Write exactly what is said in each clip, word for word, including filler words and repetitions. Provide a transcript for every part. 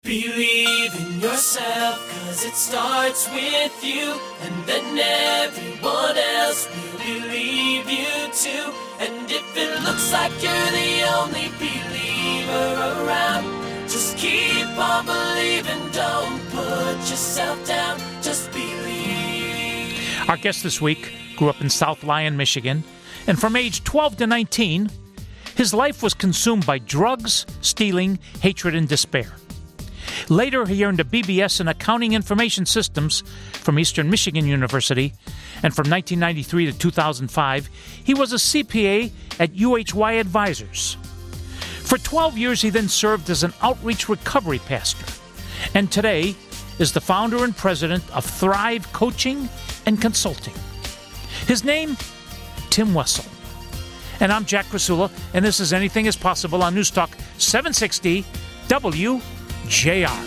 Believe in yourself, cause it starts with you, and then everyone else will believe you too. And if it looks like you're the only believer around, just keep on believing, don't put yourself down, just believe. Our guest this week grew up in South Lyon, Michigan, and from age twelve to nineteen, his life was consumed by drugs, stealing, hatred, and despair. Later, he earned a B B S in Accounting Information Systems from Eastern Michigan University, and from nineteen ninety-three to two thousand five, he was a C P A at U H Y Advisors. For twelve years, he then served as an outreach recovery pastor, and today is the founder and president of Thrive Coaching and Consulting. His name, Tim Wessel. And I'm Jack Krasula, and this is Anything is Possible on News Talk seven sixty W J R.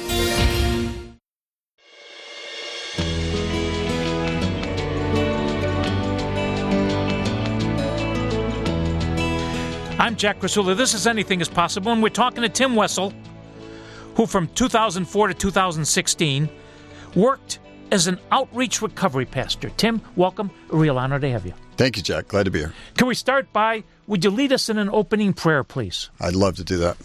I'm Jack Krasula. This is Anything is Possible, and we're talking to Tim Wessel, who from two thousand four to two thousand sixteen worked as an outreach recovery pastor. Tim, welcome. A real honor to have you. Thank you, Jack. Glad to be here. Can we start by, would you lead us in an opening prayer, please? I'd love to do that.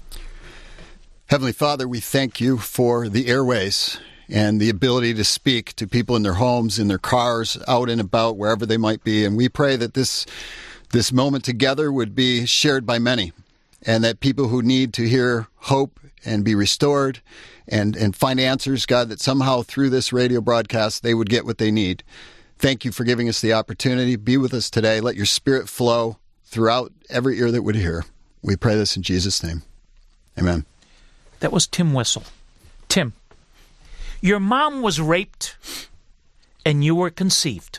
Heavenly Father, we thank you for the airways and the ability to speak to people in their homes, in their cars, out and about, wherever they might be. And we pray that this this moment together would be shared by many, and that people who need to hear hope and be restored and, and find answers, God, that somehow through this radio broadcast they would get what they need. Thank you for giving us the opportunity. Be with us today. Let your Spirit flow throughout every ear that would hear. We pray this in Jesus' name. Amen. That was Tim Wessel. Tim, your mom was raped and you were conceived.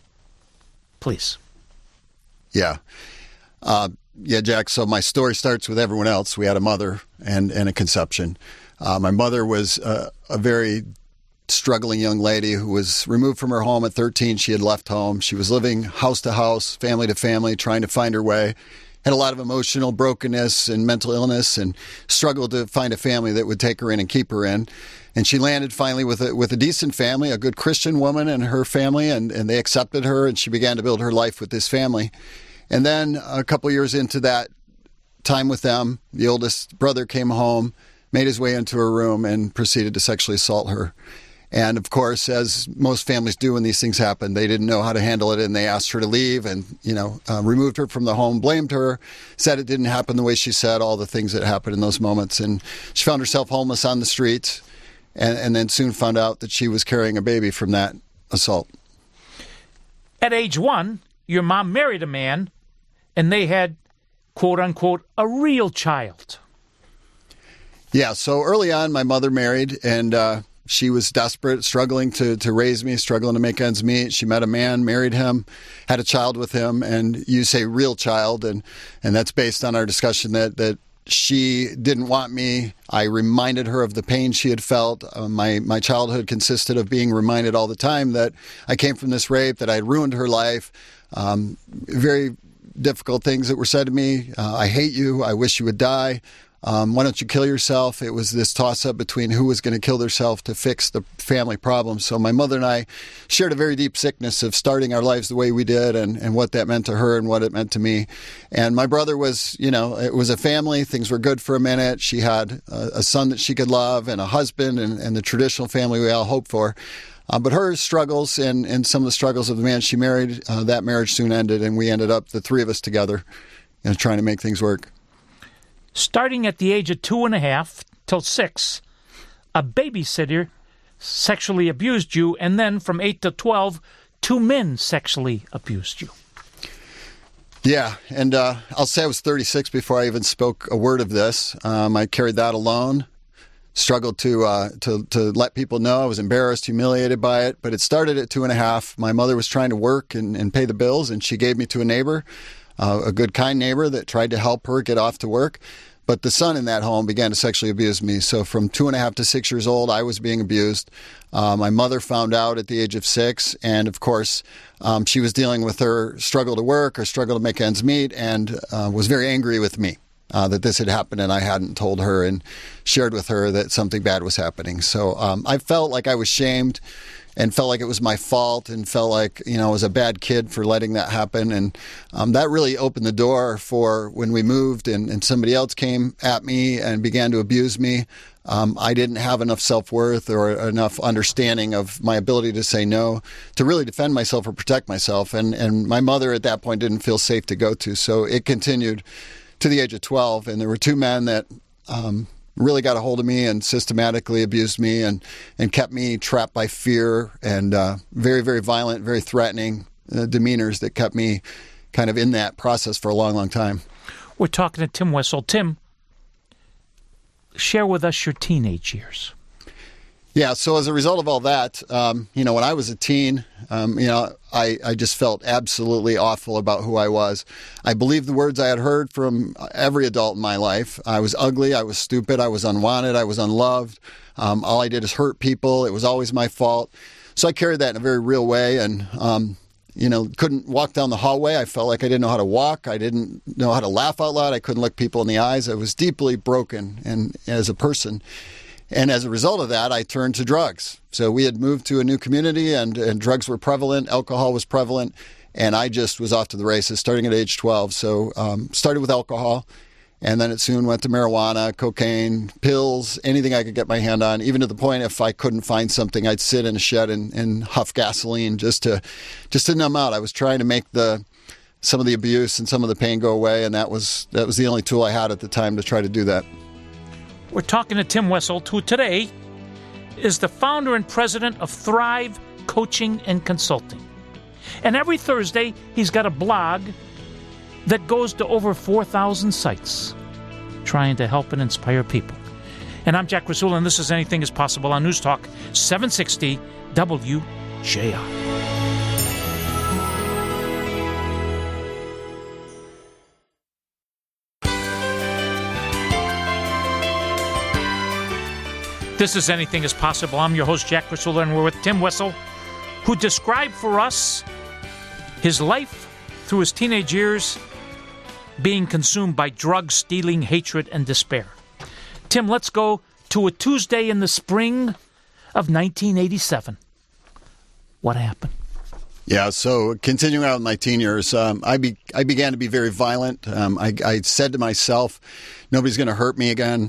Please. Yeah. Uh, yeah, Jack, so my story starts with everyone else. We had a mother and, and a conception. Uh, my mother was uh, a very struggling young lady who was removed from her home at thirteen. She had left home. She was living house to house, family to family, trying to find her way. Had a lot of emotional brokenness and mental illness, and struggled to find a family that would take her in and keep her in. And she landed finally with a, with a decent family, a good Christian woman and her family, and, and they accepted her, and she began to build her life with this family. And then a couple years into that time with them, the oldest brother came home, made his way into her room, and proceeded to sexually assault her. And, of course, as most families do when these things happen, they didn't know how to handle it, and they asked her to leave and, you know, uh, removed her from the home, blamed her, said it didn't happen the way she said, all the things that happened in those moments. And she found herself homeless on the streets, and, and then soon found out that she was carrying a baby from that assault. At age one, your mom married a man, and they had, quote-unquote, a real child. Yeah, so early on, my mother married, and uh, she was desperate, struggling to, to raise me, struggling to make ends meet. She met a man, married him, had a child with him, and you say real child, and, and that's based on our discussion that, that she didn't want me. I reminded her of the pain she had felt. Uh, my, my childhood consisted of being reminded all the time that I came from this rape, that I had ruined her life. Um, very difficult things that were said to me. Uh, I hate you. I wish you would die. Um, why don't you kill yourself? It was this toss-up between who was going to kill themselves to fix the family problem. So my mother and I shared a very deep sickness of starting our lives the way we did, and, and what that meant to her and what it meant to me. And my brother was, you know, it was a family. Things were good for a minute. She had a, a son that she could love and a husband and, and the traditional family we all hoped for. Uh, but her struggles and, and some of the struggles of the man she married, uh, that marriage soon ended, and we ended up, the three of us together, you know, trying to make things work. Starting at the age of two and a half till six, a babysitter sexually abused you, and then from eight to twelve, two men sexually abused you. Yeah, and uh, I'll say I was thirty-six before I even spoke a word of this. Um, I carried that alone, struggled to, uh, to to let people know. I was embarrassed, humiliated by it, but it started at two and a half. My mother was trying to work and, and pay the bills, and she gave me to a neighbor. Uh, a good, kind neighbor that tried to help her get off to work. But the son in that home began to sexually abuse me. So from two and a half to six years old, I was being abused. Uh, my mother found out at the age of six. And, of course, um, she was dealing with her struggle to work, her struggle to make ends meet, and uh, was very angry with me. uh, that this had happened, and I hadn't told her and shared with her that something bad was happening. So um, I felt like I was shamed and felt like it was my fault and felt like, you know, I was a bad kid for letting that happen. And um, that really opened the door for when we moved and, and somebody else came at me and began to abuse me. Um, I didn't have enough self-worth or enough understanding of my ability to say no to really defend myself or protect myself. And, and my mother at that point didn't feel safe to go to. So it continued to the age of twelve. And there were two men that um, really got a hold of me and systematically abused me and, and kept me trapped by fear and uh, very, very violent, very threatening uh, demeanors that kept me kind of in that process for a long, long time. We're talking to Tim Wessel. Tim, share with us your teenage years. Yeah, so as a result of all that, um, you know, when I was a teen, um, you know, I, I just felt absolutely awful about who I was. I believed the words I had heard from every adult in my life. I was ugly, I was stupid, I was unwanted, I was unloved. Um, all I did is hurt people. It was always my fault. So I carried that in a very real way and, um, you know, couldn't walk down the hallway. I felt like I didn't know how to walk. I didn't know how to laugh out loud. I couldn't look people in the eyes. I was deeply broken and as a person. And as a result of that, I turned to drugs. So we had moved to a new community and, and drugs were prevalent. Alcohol was prevalent. And I just was off to the races starting at age twelve. So um, started with alcohol. And then it soon went to marijuana, cocaine, pills, anything I could get my hand on, even to the point if I couldn't find something, I'd sit in a shed and, and huff gasoline just to just to numb out. I was trying to make the some of the abuse and some of the pain go away. And that was that was the only tool I had at the time to try to do that. We're talking to Tim Wessel, who today is the founder and president of Thrive Coaching and Consulting. And every Thursday, he's got a blog that goes to over four thousand sites, trying to help and inspire people. And I'm Jack Rasula, and this is Anything is Possible on News Talk seven sixty W J R. This is Anything is Possible. I'm your host, Jack Rasula, and we're with Tim Wessel, who described for us his life through his teenage years being consumed by drugs, stealing, hatred, and despair. Tim, let's go to a Tuesday in the spring of nineteen eighty-seven. What happened? Yeah, so continuing out in my teen years, um, I be, I began to be very violent. Um, I, I said to myself, nobody's going to hurt me again.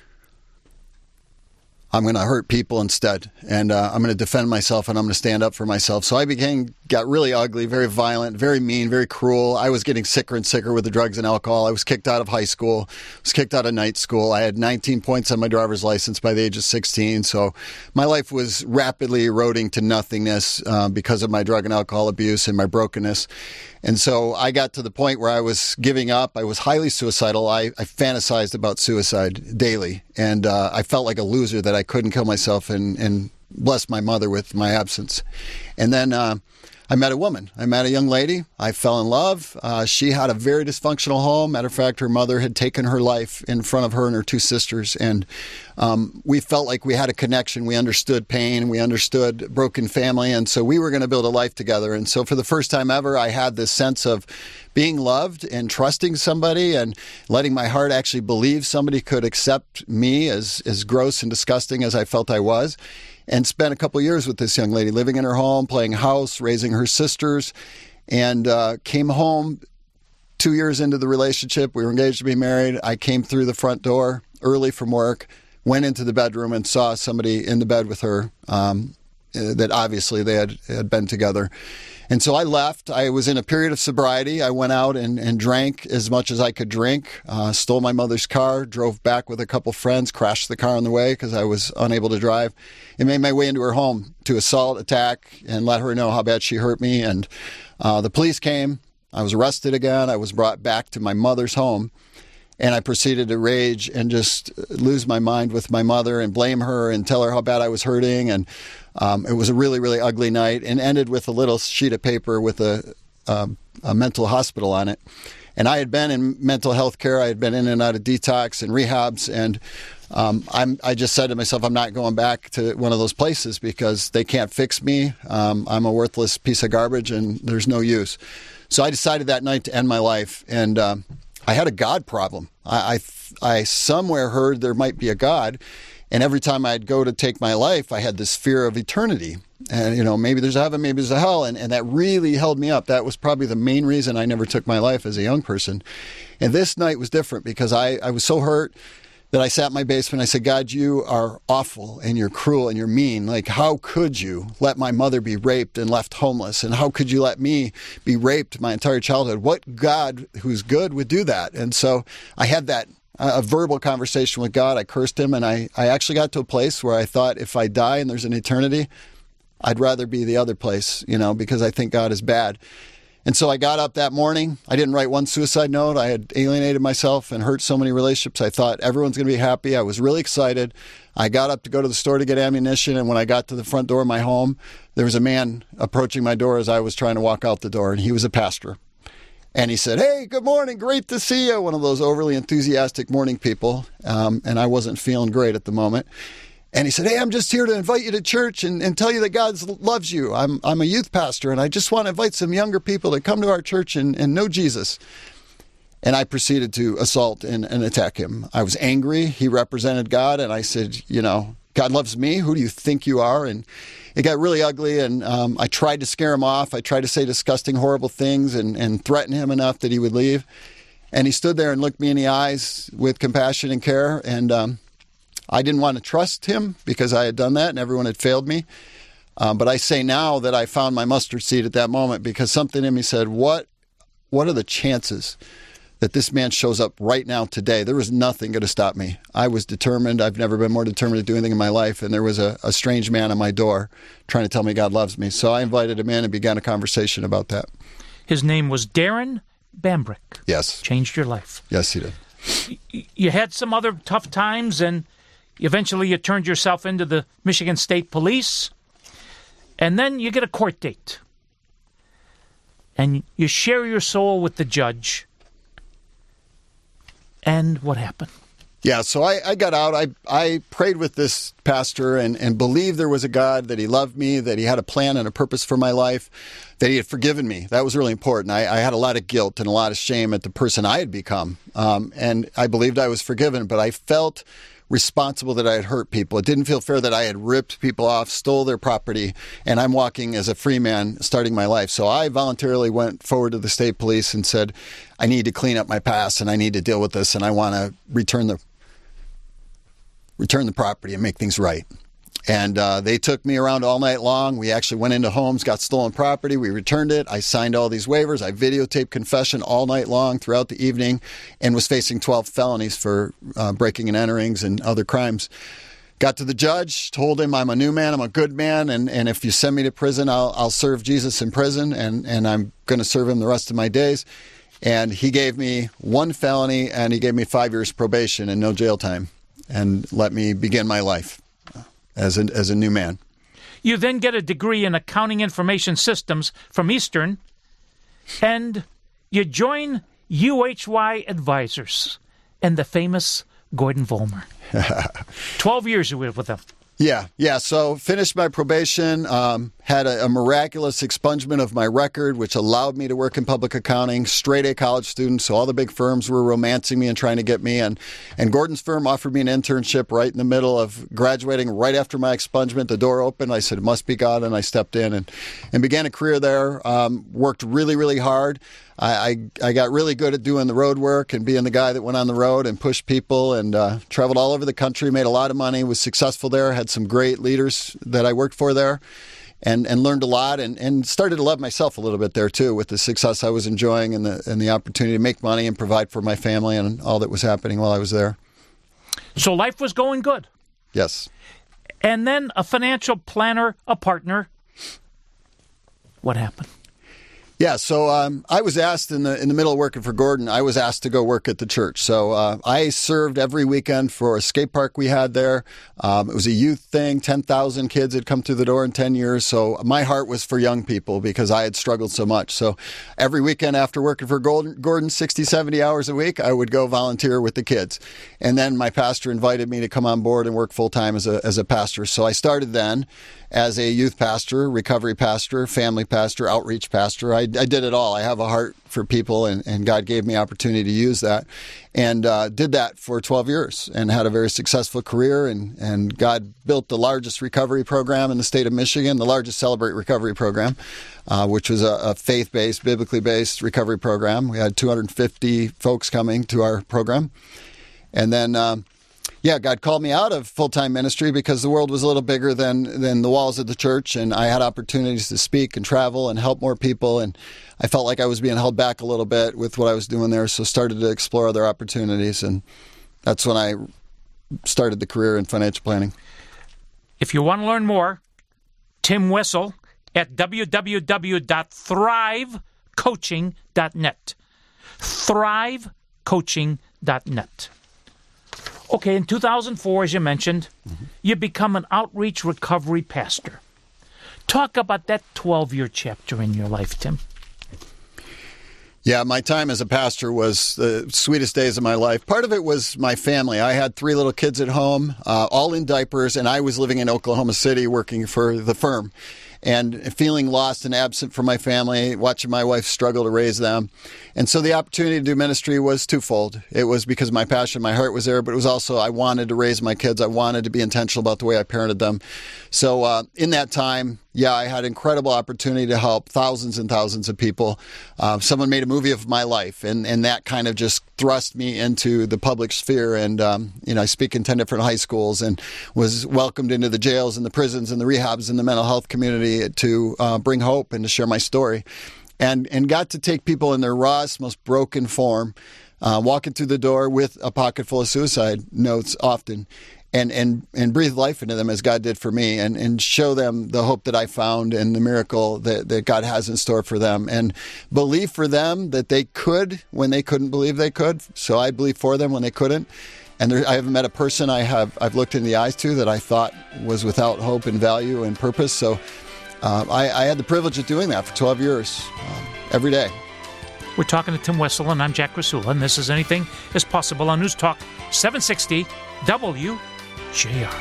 I'm going to hurt people instead, and uh, I'm going to defend myself, and I'm going to stand up for myself. So I became, got really ugly, very violent, very mean, very cruel. I was getting sicker and sicker with the drugs and alcohol. I was kicked out of high school, was kicked out of night school. I had nineteen points on my driver's license by the age of sixteen. So my life was rapidly eroding to nothingness uh, because of my drug and alcohol abuse and my brokenness. And so I got to the point where I was giving up. I was highly suicidal. I, I fantasized about suicide daily. And uh, I felt like a loser that I couldn't kill myself and, and bless my mother with my absence. And then uh, I met a woman. I met a young lady. I fell in love. Uh, she had a very dysfunctional home. Matter of fact, her mother had taken her life in front of her and her two sisters. And um, we felt like we had a connection. We understood pain. We understood broken family. And so we were going to build a life together. And so for the first time ever, I had this sense of being loved and trusting somebody and letting my heart actually believe somebody could accept me as, as gross and disgusting as I felt I was. And spent a couple of years with this young lady, living in her home, playing house, raising her sisters, and uh, came home two years into the relationship. We were engaged to be married. I came through the front door early from work, went into the bedroom and saw somebody in the bed with her um, that obviously they had, had been together. And so I left. I was in a period of sobriety. I went out and, and drank as much as I could drink, uh, stole my mother's car, drove back with a couple friends, crashed the car on the way because I was unable to drive, and made my way into her home to assault, attack, and let her know how bad she hurt me. And uh, the police came. I was arrested again. I was brought back to my mother's home. And I proceeded to rage and just lose my mind with my mother and blame her and tell her how bad I was hurting. And um, it was a really, really ugly night and ended with a little sheet of paper with a, um, a mental hospital on it. And I had been in mental health care. I had been in and out of detox and rehabs. And um, I'm, I just said to myself, I'm not going back to one of those places because they can't fix me. Um, I'm a worthless piece of garbage and there's no use. So I decided that night to end my life. And um, I had a God problem. I, I, I somewhere heard there might be a God, and every time I'd go to take my life, I had this fear of eternity. And, you know, maybe there's a heaven, maybe there's a hell, and, and that really held me up. That was probably the main reason I never took my life as a young person. And this night was different because I, I was so hurt that I sat in my basement. I said, God, you are awful and you're cruel and you're mean. Like, how could you let my mother be raped and left homeless? And how could you let me be raped my entire childhood? What God who's good would do that? And so I had that a verbal conversation with God. I cursed him, and I, I actually got to a place where I thought if I die and there's an eternity, I'd rather be the other place, you know, because I think God is bad. And so I got up that morning. I didn't write one suicide note. I had alienated myself and hurt so many relationships. I thought everyone's going to be happy. I was really excited. I got up to go to the store to get ammunition, and when I got to the front door of my home, there was a man approaching my door as I was trying to walk out the door, and he was a pastor. And he said, "Hey, good morning. Great to see you." One of those overly enthusiastic morning people. Um, and I wasn't feeling great at the moment. And he said, "Hey, I'm just here to invite you to church and, and tell you that God loves you. I'm I'm a youth pastor, and I just want to invite some younger people to come to our church and, and know Jesus." And I proceeded to assault and, and attack him. I was angry. He represented God, and I said, you know, "God loves me. Who do you think you are?" And it got really ugly, and um, I tried to scare him off. I tried to say disgusting, horrible things and, and threaten him enough that he would leave. And he stood there and looked me in the eyes with compassion and care, and um, I didn't want to trust him because I had done that and everyone had failed me. Um, but I say now that I found my mustard seed at that moment because something in me said, what, what are the chances that this man shows up right now today? There was nothing going to stop me. I was determined. I've never been more determined to do anything in my life. And there was a, a strange man at my door trying to tell me God loves me. So I invited him in and began a conversation about that. His name was Darren Bambrick. Yes. Changed your life. Yes, he did. You had some other tough times, and eventually you turned yourself into the Michigan State Police. And then you get a court date. And you share your soul with the judge. And what happened? Yeah, so I, I got out. I I prayed with this pastor and, and believed there was a God, that he loved me, that he had a plan and a purpose for my life, that he had forgiven me. That was really important. I, I had a lot of guilt and a lot of shame at the person I had become. Um, and I believed I was forgiven, but I felt responsible that I had hurt people. It didn't feel fair that I had ripped people off, stole their property, and I'm walking as a free man starting my life. So I voluntarily went forward to the state police and said, I need to clean up my past and I need to deal with this and I want to return the return the property and make things right. And uh, they took me around all night long. We actually went into homes, got stolen property. We returned it. I signed all these waivers. I videotaped confession all night long throughout the evening and was facing twelve felonies for uh, breaking and enterings and other crimes. Got to the judge, told him I'm a new man, I'm a good man, and, and if you send me to prison, I'll, I'll serve Jesus in prison, and, and I'm going to serve him the rest of my days. And he gave me one felony, and he gave me five years probation and no jail time, and let me begin my life as a, as a new man. You then get a degree in accounting information systems from Eastern, and you join U H Y Advisors and the famous Gordon Vollmer. Twelve years you were with them. Yeah, yeah. So finished my probation, um, had a, a miraculous expungement of my record, which allowed me to work in public accounting, straight A college student. So all the big firms were romancing me and trying to get me. And, and Gordon's firm offered me an internship right in the middle of graduating, right after my expungement. The door opened. I said, it must be God. And I stepped in and, and began a career there. Um, worked really, really hard. I, I I got really good at doing the road work and being the guy that went on the road and pushed people and uh, traveled all over the country, made a lot of money, was successful there, had some great leaders that I worked for there, and, and learned a lot and, and started to love myself a little bit there too with the success I was enjoying and the and the opportunity to make money and provide for my family and all that was happening while I was there. So life was going good. Yes. And then a financial planner, a partner. What happened? Yeah, so um, I was asked in the in the middle of working for Gordon, I was asked to go work at the church. So uh, I served every weekend for a skate park we had there. Um, it was a youth thing. ten thousand kids had come through the door in ten years. So my heart was for young people because I had struggled so much. So every weekend after working for Gordon, Gordon sixty, seventy hours a week, I would go volunteer with the kids. And then my pastor invited me to come on board and work full-time as a as a pastor. So I started then as a youth pastor, recovery pastor, family pastor, outreach pastor. I I did it all. I have a heart for people, and, and God gave me opportunity to use that, and uh, did that for twelve years, and had a very successful career. And, and God built the largest recovery program in the state of Michigan, the largest Celebrate Recovery program, uh, which was a, a faith-based, biblically-based recovery program. We had two hundred fifty folks coming to our program, and then. Um, Yeah, God called me out of full-time ministry because the world was a little bigger than than the walls of the church, and I had opportunities to speak and travel and help more people, and I felt like I was being held back a little bit with what I was doing there, so started to explore other opportunities, and that's when I started the career in financial planning. If you want to learn more, Tim Wessel at w w w dot thrive coaching dot net. thrive coaching dot net. Okay, in two thousand four, as you mentioned, mm-hmm. you become an outreach recovery pastor. Talk about that twelve-year chapter in your life, Tim. Yeah, my time as a pastor was the sweetest days of my life. Part of it was my family. I had three little kids at home, uh, all in diapers, and I was living in Oklahoma City working for the firm. And feeling lost and absent from my family, watching my wife struggle to raise them. And so the opportunity to do ministry was twofold. It was because my passion, my heart was there, but it was also I wanted to raise my kids. I wanted to be intentional about the way I parented them. So uh, in that time, yeah, I had incredible opportunity to help thousands and thousands of people. Uh, someone made a movie of my life, and, and that kind of just thrust me into the public sphere. And, um, you know, I speak in ten different high schools and was welcomed into the jails and the prisons and the rehabs and the mental health community to uh, bring hope and to share my story. And, and got to take people in their rawest, most broken form, uh, walking through the door with a pocket full of suicide notes often. And, and and breathe life into them as God did for me, and, and show them the hope that I found and the miracle that, that God has in store for them, and believe for them that they could when they couldn't believe they could. So I believe for them when they couldn't. And there, I haven't met a person I have I've looked in the eyes to that I thought was without hope and value and purpose. So uh, I, I had the privilege of doing that for twelve years, um, every day. We're talking to Tim Wessel, and I'm Jack Rasula, and this is Anything is Possible on News Talk seven sixty W J R.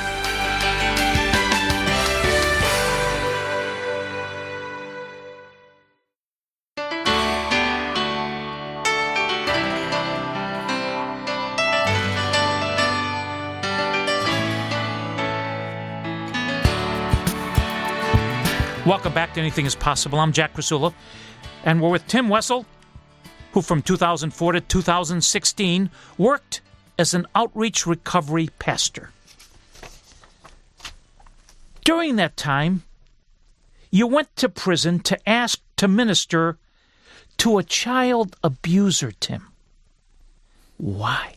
Welcome back to Anything is Possible. I'm Jack Rasula, and we're with Tim Wessel, who from two thousand four to two thousand sixteen worked as an outreach recovery pastor. During that time, you went to prison to ask to minister to a child abuser, Tim. Why?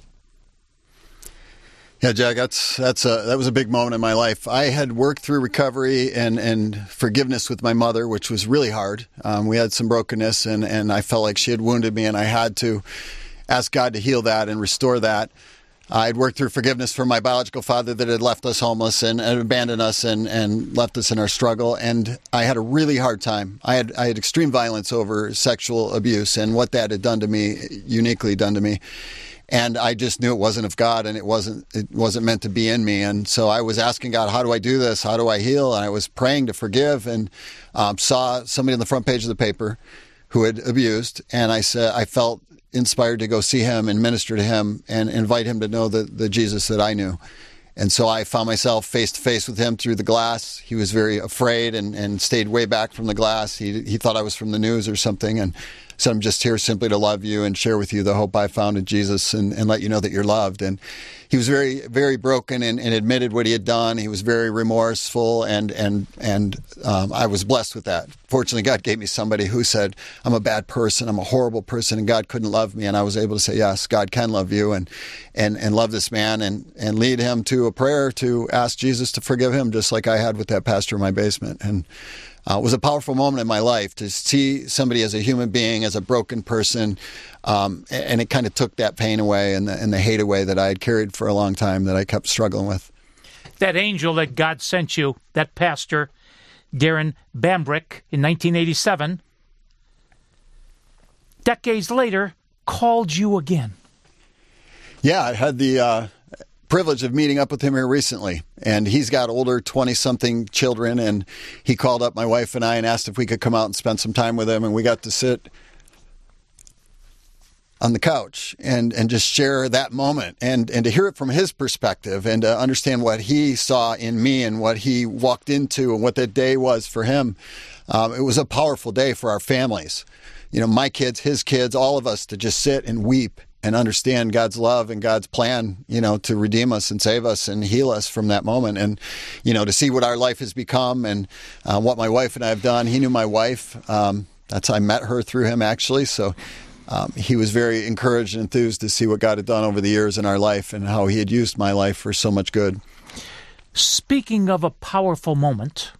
Yeah, Jack, that's that's a, that was a big moment in my life. I had worked through recovery and, and forgiveness with my mother, which was really hard. Um, we had some brokenness, and, and I felt like she had wounded me, and I had to ask God to heal that and restore that. I'd worked through forgiveness for my biological father that had left us homeless and, and abandoned us and, and left us in our struggle. And I had a really hard time. I had I had extreme violence over sexual abuse and what that had done to me, uniquely done to me. And I just knew it wasn't of God, and it wasn't it wasn't meant to be in me. And so I was asking God, how do I do this? How do I heal? And I was praying to forgive, and um, saw somebody on the front page of the paper who had abused. And I said, I felt inspired to go see him and minister to him and invite him to know the, the Jesus that I knew. And so I found myself face to face with him through the glass. He was very afraid and, and stayed way back from the glass. He he thought I was from the news or something, and said, I'm just here simply to love you and share with you the hope I found in Jesus, and, and let you know that you're loved. And he was very, very broken and, and admitted what he had done. He was very remorseful, and and and um, I was blessed with that. Fortunately, God gave me somebody who said, I'm a bad person, I'm a horrible person, and God couldn't love me. And I was able to say, yes, God can love you, and and, and love this man, and, and lead him to a prayer to ask Jesus to forgive him, just like I had with that pastor in my basement. And Uh, it was a powerful moment in my life to see somebody as a human being, as a broken person, um, and it kind of took that pain away and the, and the hate away that I had carried for a long time that I kept struggling with. That angel that God sent you, that pastor, Darren Bambrick, in nineteen eighty-seven, decades later, called you again. Yeah, I had the uh, privilege of meeting up with him here recently, and he's got older twenty-something children, and he called up my wife and I and asked if we could come out and spend some time with him, and we got to sit on the couch and, and just share that moment and, and to hear it from his perspective and to understand what he saw in me and what he walked into and what that day was for him. Um, it was a powerful day for our families. You know, my kids, his kids, all of us to just sit and weep and understand God's love and God's plan, you know, to redeem us and save us and heal us from that moment. And, you know, to see what our life has become and uh, what my wife and I have done. He knew my wife. Um, that's how I met her through him, actually. So um, he was very encouraged and enthused to see what God had done over the years in our life and how he had used my life for so much good. Speaking of a powerful moment,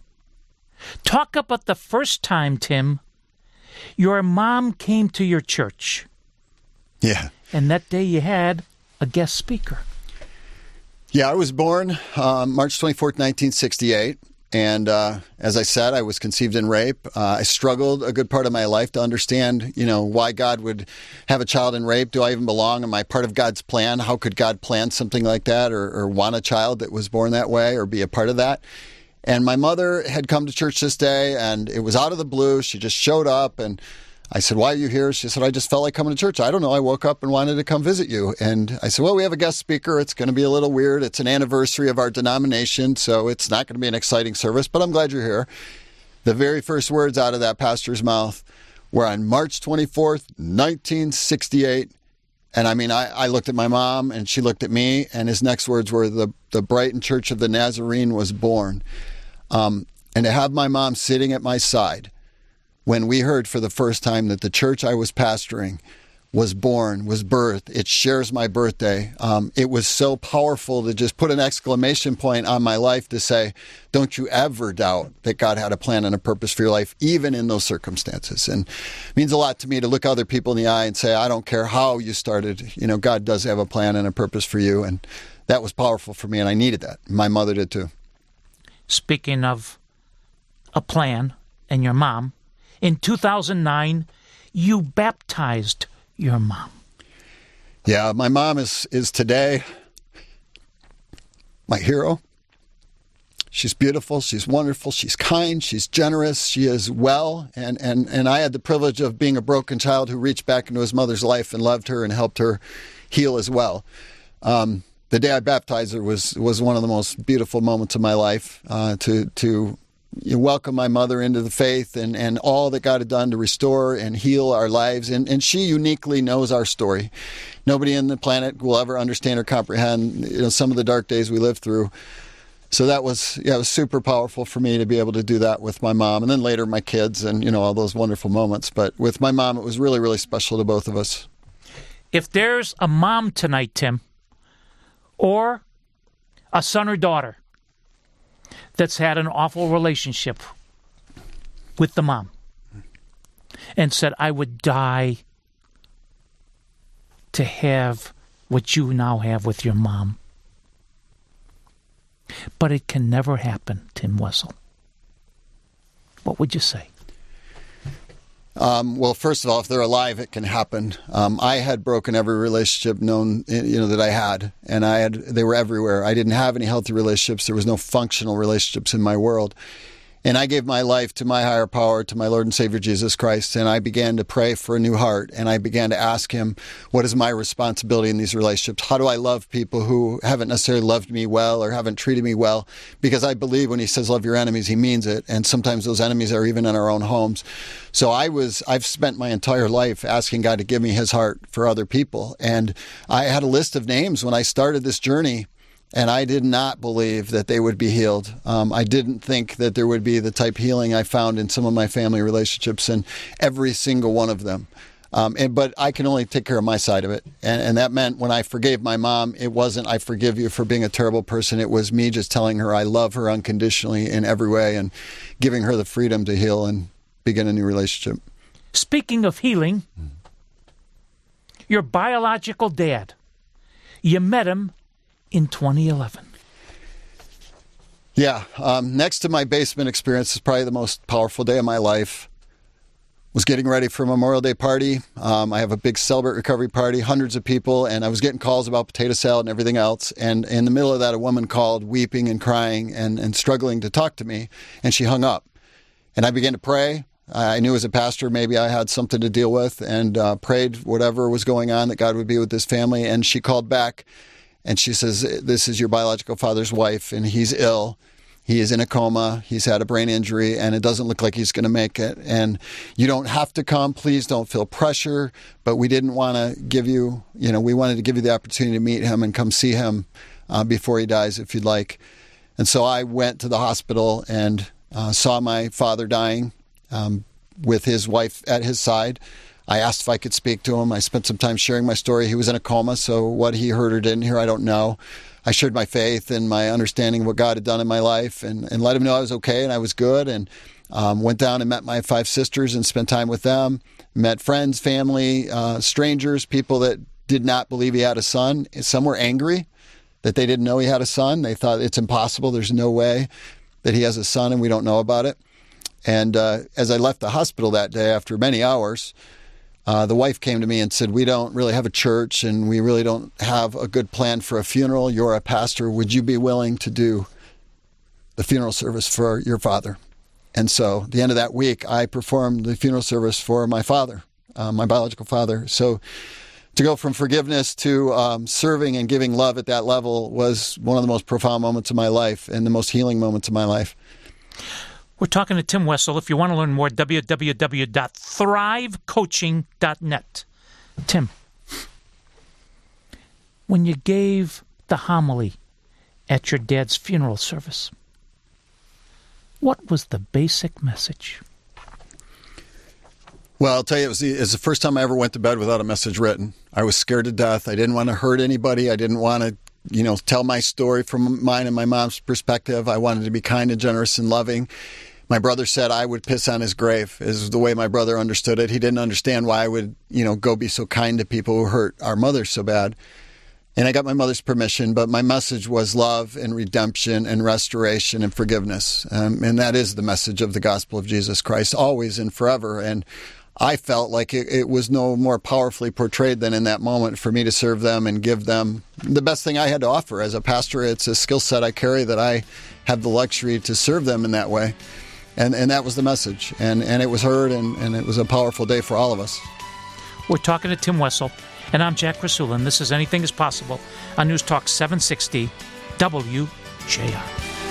talk about the first time, Tim, your mom came to your church. Yeah. And that day you had a guest speaker. Yeah, I was born uh, March twenty-fourth, nineteen sixty-eight. And uh, as I said, I was conceived in rape. Uh, I struggled a good part of my life to understand, you know, why God would have a child in rape. Do I even belong? Am I part of God's plan? How could God plan something like that or, or want a child that was born that way or be a part of that? And my mother had come to church this day, and it was out of the blue. She just showed up, and I said, "Why are you here?" She said, "I just felt like coming to church. I don't know. I woke up and wanted to come visit you." And I said, "Well, we have a guest speaker. It's going to be a little weird. It's an anniversary of our denomination, so it's not going to be an exciting service, but I'm glad you're here." The very first words out of that pastor's mouth were on March twenty-fourth, nineteen sixty-eight. And I mean, I, I looked at my mom, and she looked at me, and his next words were, the, the Brighton Church of the Nazarene was born. Um, and to have my mom sitting at my side when we heard for the first time that the church I was pastoring was born, was birthed, it shares my birthday. Um, it was so powerful to just put an exclamation point on my life to say, don't you ever doubt that God had a plan and a purpose for your life, even in those circumstances. And it means a lot to me to look other people in the eye and say, I don't care how you started, you know, God does have a plan and a purpose for you. And that was powerful for me, and I needed that. My mother did too. Speaking of a plan and your mom, in two thousand nine, you baptized your mom. Yeah, my mom is is today my hero. She's beautiful, she's wonderful, she's kind, she's generous, she is well, and, and, and I had the privilege of being a broken child who reached back into his mother's life and loved her and helped her heal as well. Um, the day I baptized her was was one of the most beautiful moments of my life, uh, to to you welcome my mother into the faith and, and all that God had done to restore and heal our lives. And, and she uniquely knows our story. Nobody on the planet will ever understand or comprehend, you know, some of the dark days we lived through. So that was, yeah, it was super powerful for me to be able to do that with my mom. And then later my kids and, you know, all those wonderful moments. But with my mom, it was really, really special to both of us. If there's a mom tonight, Tim, or a son or daughter that's had an awful relationship with the mom and said, I would die to have what you now have with your mom. But it can never happen, Tim Wessel. What would you say? Um, well, first of all, if they're alive, it can happen. Um, I had broken every relationship known, you know, that I had, and I had, they were everywhere. I didn't have any healthy relationships. There was no functional relationships in my world. And I gave my life to my higher power, to my Lord and Savior Jesus Christ, and I began to pray for a new heart, and I began to ask him, what is my responsibility in these relationships? How do I love people who haven't necessarily loved me well or haven't treated me well? Because I believe when he says love your enemies, he means it, and sometimes those enemies are even in our own homes. So I was, I've spent my entire life asking God to give me his heart for other people, and I had a list of names when I started this journey. And I did not believe that they would be healed. Um, I didn't think that there would be the type of healing I found in some of my family relationships, and every single one of them. Um, and, but I can only take care of my side of it. And, and that meant when I forgave my mom, it wasn't, I forgive you for being a terrible person. It was me just telling her I love her unconditionally in every way and giving her the freedom to heal and begin a new relationship. Speaking of healing, your biological dad, you met him in twenty eleven. Yeah. Um, next to my basement experience is probably the most powerful day of my life. was getting ready for a Memorial Day party. Um, I have a big Celebrate Recovery party, hundreds of people, and I was getting calls about potato salad and everything else. And in the middle of that, a woman called, weeping and crying and, and struggling to talk to me, and she hung up. And I began to pray. I knew as a pastor maybe I had something to deal with, and uh, prayed whatever was going on that God would be with this family. And she called back, and she says, "This is your biological father's wife, and he's ill. He is in a coma. He's had a brain injury, and it doesn't look like he's going to make it. And you don't have to come. Please don't feel pressure. But we didn't want to give you, you know, we wanted to give you the opportunity to meet him and come see him uh, before he dies, if you'd like." And so I went to the hospital and uh, saw my father dying um, with his wife at his side. I asked if I could speak to him. I spent some time sharing my story. He was in a coma, so what he heard or didn't hear, I don't know. I shared my faith and my understanding of what God had done in my life, and, and let him know I was okay and I was good, and um, went down and met my five sisters and spent time with them, met friends, family, uh, strangers, people that did not believe he had a son. Some were angry that they didn't know he had a son. They thought it's impossible. There's no way that he has a son and we don't know about it. And uh, as I left the hospital that day after many hours, Uh, the wife came to me and said, "We don't really have a church and we really don't have a good plan for a funeral. You're a pastor. Would you be willing to do the funeral service for your father?" And so at the end of that week, I performed the funeral service for my father, uh, my biological father. So to go from forgiveness to um, serving and giving love at that level was one of the most profound moments of my life and the most healing moments of my life. We're talking to Tim Wessel. If you want to learn more, w w w dot thrive coaching dot net. Tim, when you gave the homily at your dad's funeral service, what was the basic message? Well, I'll tell you, it was, the, it was the first time I ever went to bed without a message written. I was scared to death. I didn't want to hurt anybody. I didn't want to, you know, tell my story from mine and my mom's perspective. I wanted to be kind and generous and loving. My brother said I would piss on his grave, is the way my brother understood it. He didn't understand why I would, you know, go be so kind to people who hurt our mother so bad. And I got my mother's permission, but my message was love and redemption and restoration and forgiveness. Um, and that is the message of the gospel of Jesus Christ, always and forever. And I felt like it, it was no more powerfully portrayed than in that moment for me to serve them and give them the best thing I had to offer. As a pastor, it's a skill set I carry that I have the luxury to serve them in that way. And and that was the message. And, and it was heard, and, and it was a powerful day for all of us. We're talking to Tim Wessel, and I'm Jack Krasula, and this is Anything is Possible on News Talk seven sixty W J R.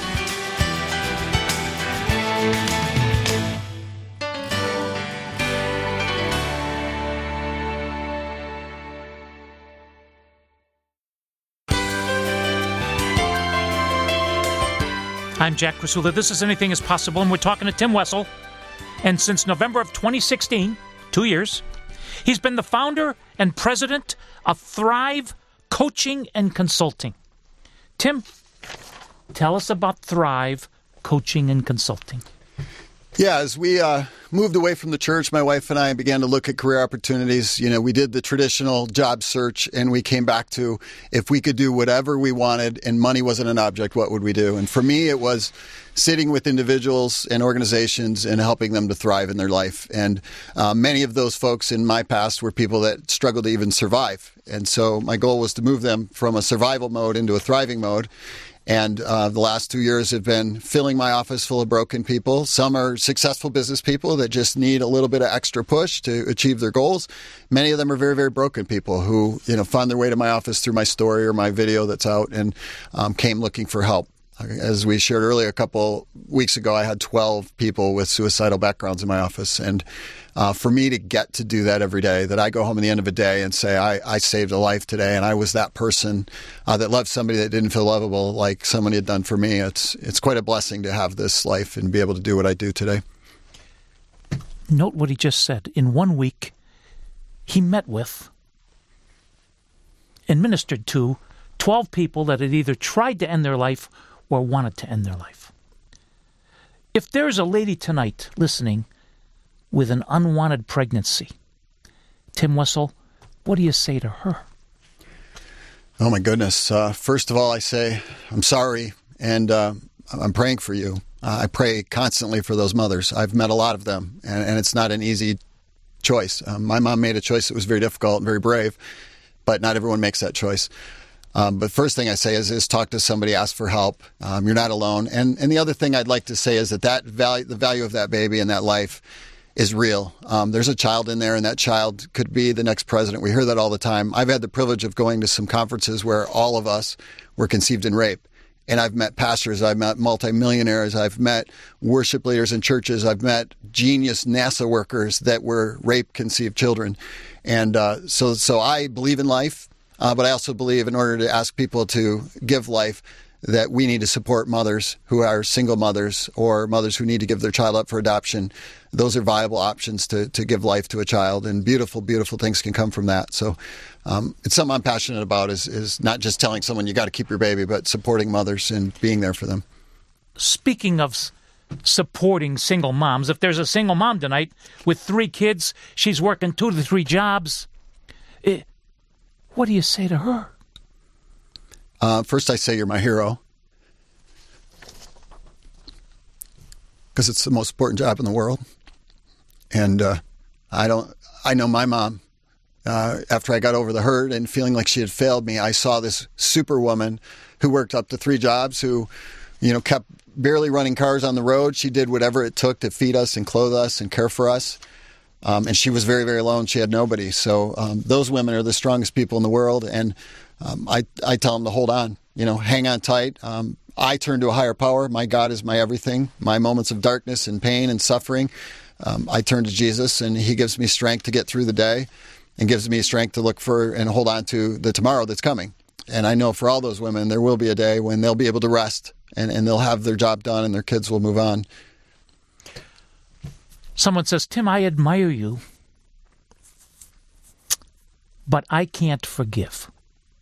I'm Jack Krasula. This is Anything is Possible, and we're talking to Tim Wessel. And since November of twenty sixteen, two years, he's been the founder and president of Thrive Coaching and Consulting. Tim, tell us about Thrive Coaching and Consulting. Yeah, as we uh, moved away from the church, my wife and I began to look at career opportunities. You know, we did the traditional job search, and we came back to if we could do whatever we wanted and money wasn't an object, what would we do? And for me, it was sitting with individuals and organizations and helping them to thrive in their life. And uh, many of those folks in my past were people that struggled to even survive. And so my goal was to move them from a survival mode into a thriving mode. And uh, the last two years have been filling my office full of broken people. Some are successful business people that just need a little bit of extra push to achieve their goals. Many of them are very, very broken people who, you know, found their way to my office through my story or my video that's out and um, came looking for help. As we shared earlier, a couple weeks ago, I had twelve people with suicidal backgrounds in my office. And uh, for me to get to do that every day, that I go home at the end of a day and say, I, I saved a life today, and I was that person uh, that loved somebody that didn't feel lovable like someone had done for me. It's, it's quite a blessing to have this life and be able to do what I do today. Note what he just said. In one week, he met with and ministered to twelve people that had either tried to end their life or wanted to end their life. If there's a lady tonight listening with an unwanted pregnancy, Tim Wessel, what do you say to her? Oh, my goodness. Uh, first of all, I say, I'm sorry, and uh, I'm praying for you. Uh, I pray constantly for those mothers. I've met a lot of them, and, and it's not an easy choice. Um, my mom made a choice that was very difficult and very brave, but not everyone makes that choice. Um, but first thing I say is, is talk to somebody, ask for help. Um, you're not alone. And and the other thing I'd like to say is that, that value, the value of that baby and that life is real. Um, there's a child in there, and that child could be the next president. We hear that all the time. I've had the privilege of going to some conferences where all of us were conceived in rape. And I've met pastors, I've met multimillionaires, I've met worship leaders in churches, I've met genius NASA workers that were rape-conceived children. And uh, so, so I believe in life. Uh, but I also believe in order to ask people to give life, that we need to support mothers who are single mothers or mothers who need to give their child up for adoption. Those are viable options to, to give life to a child, and beautiful, beautiful things can come from that. So um, it's something I'm passionate about, is, is not just telling someone you got to keep your baby, but supporting mothers and being there for them. Speaking of s- supporting single moms, if there's a single mom tonight with three kids, she's working two to three jobs, it, what do you say to her? Uh, first, I say you're my hero, because it's the most important job in the world. And uh, I don't. I know my mom. Uh, after I got over the hurt and feeling like she had failed me, I saw this superwoman who worked up to three jobs, who, you know, kept barely running cars on the road. She did whatever it took to feed us and clothe us and care for us. Um, and she was very, very alone. She had nobody. So um, those women are the strongest people in the world. And um, I, I tell them to hold on, you know, hang on tight. Um, I turn to a higher power. My God is my everything. My moments of darkness and pain and suffering, um, I turn to Jesus, and he gives me strength to get through the day and gives me strength to look for and hold on to the tomorrow that's coming. And I know for all those women, there will be a day when they'll be able to rest, and, and they'll have their job done, and their kids will move on. Someone says, Tim, I admire you, but I can't forgive.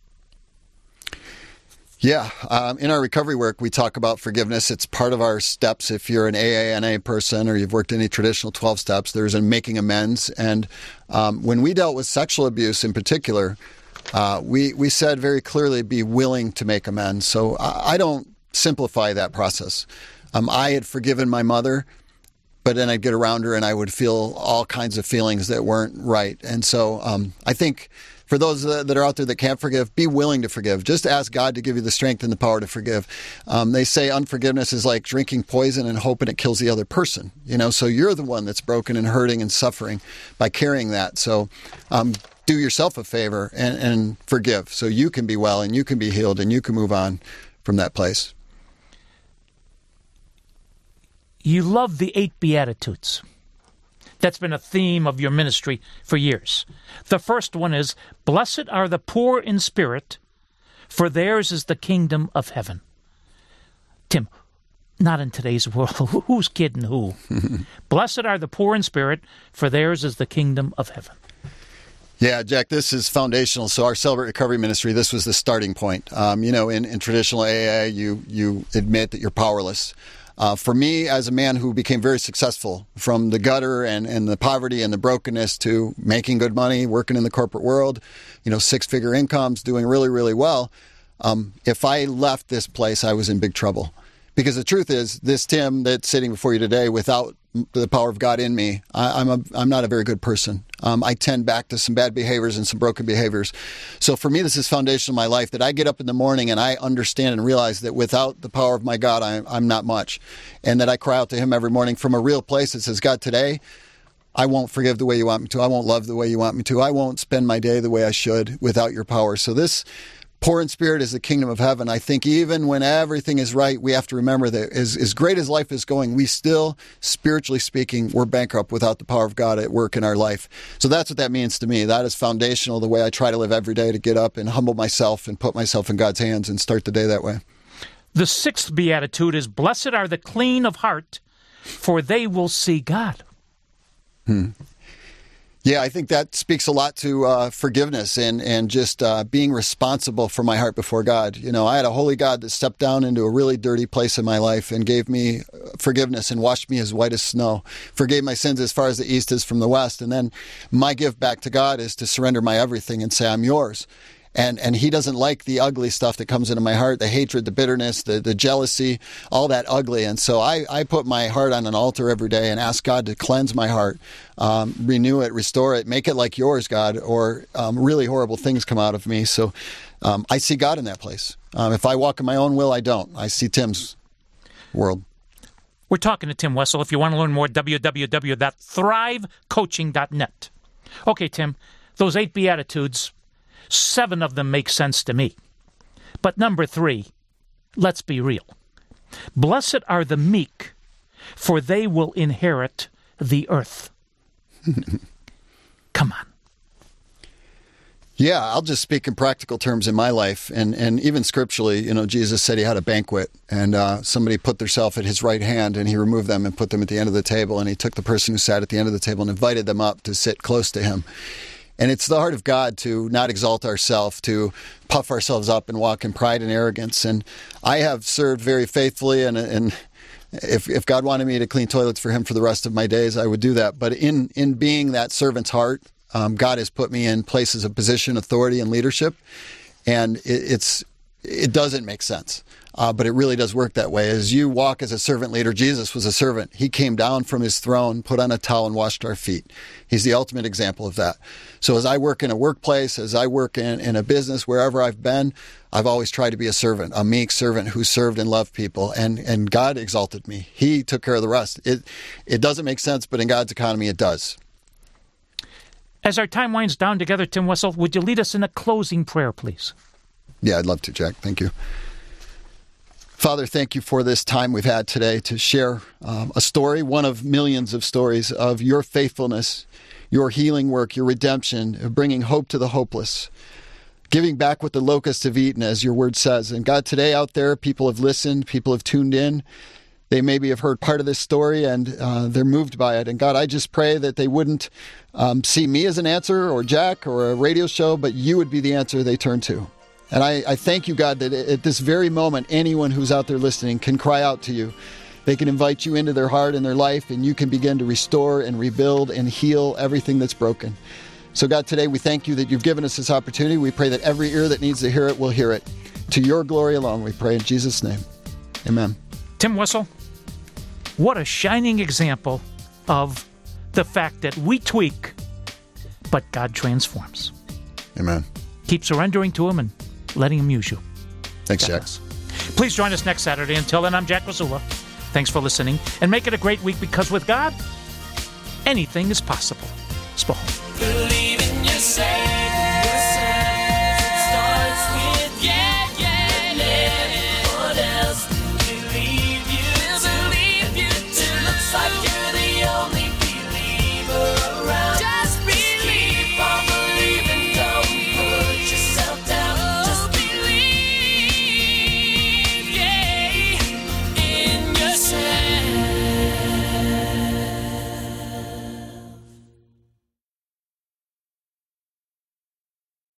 Yeah. Um, in our recovery work, we talk about forgiveness. It's part of our steps. If you're an A A N A person or you've worked any traditional twelve steps, there's a making amends. And um, when we dealt with sexual abuse in particular, uh, we, we said very clearly, be willing to make amends. So I, I don't simplify that process. Um, I had forgiven my mother, but then I'd get around her and I would feel all kinds of feelings that weren't right. And so um, I think for those that are out there that can't forgive, be willing to forgive. Just ask God to give you the strength and the power to forgive. Um, they say unforgiveness is like drinking poison and hoping it kills the other person. You know, so you're the one that's broken and hurting and suffering by carrying that. So um, do yourself a favor and, and forgive, so you can be well and you can be healed and you can move on from that place. You love the eight Beatitudes. That's been a theme of your ministry for years. The first one is, blessed are the poor in spirit, for theirs is the kingdom of heaven. Tim, not in today's world. Who's kidding who? Blessed are the poor in spirit, for theirs is the kingdom of heaven. Yeah, Jack, this is foundational. So our Celebrate Recovery Ministry, this was the starting point. Um, you know, in, in traditional A A, you you admit that you're powerless. Uh, for me, as a man who became very successful from the gutter and, and the poverty and the brokenness to making good money, working in the corporate world, you know, six-figure incomes, doing really, really well, um, if I left this place, I was in big trouble. Because the truth is, this Tim that's sitting before you today, without the power of God in me, I, I'm a, I'm not a very good person. Um, I tend back to some bad behaviors and some broken behaviors. So for me, this is foundational in my life, that I get up in the morning and I understand and realize that without the power of my God, I, I'm not much. And that I cry out to him every morning from a real place that says, God, today, I won't forgive the way you want me to. I won't love the way you want me to. I won't spend my day the way I should without your power. So this poor in spirit is the kingdom of heaven. I think even when everything is right, we have to remember that as, as great as life is going, we still, spiritually speaking, we're bankrupt without the power of God at work in our life. So that's what that means to me. That is foundational, the way I try to live every day, to get up and humble myself and put myself in God's hands and start the day that way. The sixth beatitude is, blessed are the clean of heart, for they will see God. Hmm. Yeah, I think that speaks a lot to uh, forgiveness and, and just uh, being responsible for my heart before God. You know, I had a holy God that stepped down into a really dirty place in my life and gave me forgiveness and washed me as white as snow, forgave my sins as far as the east is from the west. And then my gift back to God is to surrender my everything and say, I'm yours. And and he doesn't like the ugly stuff that comes into my heart, the hatred, the bitterness, the, the jealousy, all that ugly. And so I, I put my heart on an altar every day and ask God to cleanse my heart, um, renew it, restore it, make it like yours, God, or um, really horrible things come out of me. So um, I see God in that place. Um, if I walk in my own will, I don't. I see Tim's world. We're talking to Tim Wessel. If you want to learn more, w w w dot thrive coaching dot net. Okay, Tim, those eight Beatitudes, seven of them make sense to me. But number three, let's be real. Blessed are the meek, for they will inherit the earth. Come on. Yeah, I'll just speak in practical terms in my life. And, and even scripturally, you know, Jesus said he had a banquet and uh, somebody put themselves at his right hand and he removed them and put them at the end of the table. And he took the person who sat at the end of the table and invited them up to sit close to him. And it's the heart of God to not exalt ourselves, to puff ourselves up and walk in pride and arrogance. And I have served very faithfully, and and if if God wanted me to clean toilets for him for the rest of my days, I would do that. But in, in being that servant's heart, um, God has put me in places of position, authority, and leadership. And it, it's it doesn't make sense. Uh, but it really does work that way. As you walk as a servant leader, Jesus was a servant. He came down from his throne, put on a towel, and washed our feet. He's the ultimate example of that. So as I work in a workplace, as I work in, in a business, wherever I've been, I've always tried to be a servant, a meek servant who served and loved people. And, and God exalted me. He took care of the rest. It, it doesn't make sense, but in God's economy, it does. As our time winds down together, Tim Wessel, would you lead us in a closing prayer, please? Yeah, I'd love to, Jack. Thank you. Father, thank you for this time we've had today to share um, a story, one of millions of stories of your faithfulness, your healing work, your redemption, of bringing hope to the hopeless, giving back what the locusts have eaten, as your word says. And God, today out there, people have listened, people have tuned in. They maybe have heard part of this story and uh, they're moved by it. And God, I just pray that they wouldn't um, see me as an answer or Jack or a radio show, but you would be the answer they turn to. And I, I thank you, God, that at this very moment, anyone who's out there listening can cry out to you. They can invite you into their heart and their life, and you can begin to restore and rebuild and heal everything that's broken. So, God, today we thank you that you've given us this opportunity. We pray that every ear that needs to hear it will hear it. To your glory alone, we pray in Jesus' name. Amen. Tim Wessel, what a shining example of the fact that we tweak, but God transforms. Amen. Keep surrendering to him and letting him use you. Thanks, Jack. Please join us next Saturday. Until then, I'm Jack Wasula. Thanks for listening, and make it a great week, because with God, anything is possible. Spohom.